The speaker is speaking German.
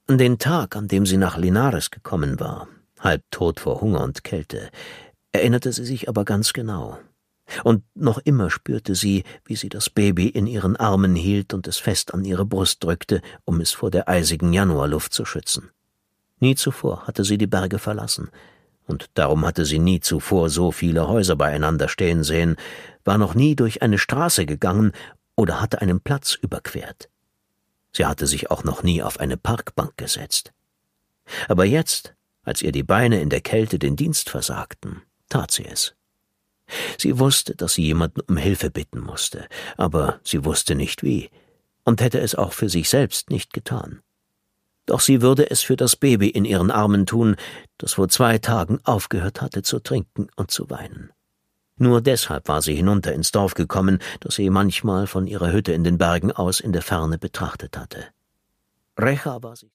Den Tag, an dem sie nach Linares gekommen war, halbtot vor Hunger und Kälte, erinnerte sie sich aber ganz genau. Und noch immer spürte sie, wie sie das Baby in ihren Armen hielt und es fest an ihre Brust drückte, um es vor der eisigen Januarluft zu schützen. Nie zuvor hatte sie die Berge verlassen, und darum hatte sie nie zuvor so viele Häuser beieinander stehen sehen, war noch nie durch eine Straße gegangen oder hatte einen Platz überquert. Sie hatte sich auch noch nie auf eine Parkbank gesetzt. Aber jetzt, als ihr die Beine in der Kälte den Dienst versagten, tat sie es. Sie wusste, dass sie jemanden um Hilfe bitten musste, aber sie wusste nicht wie und hätte es auch für sich selbst nicht getan. Doch sie würde es für das Baby in ihren Armen tun, das vor 2 Tagen aufgehört hatte zu trinken und zu weinen. Nur deshalb war sie hinunter ins Dorf gekommen, das sie manchmal von ihrer Hütte in den Bergen aus in der Ferne betrachtet hatte. Recha war sie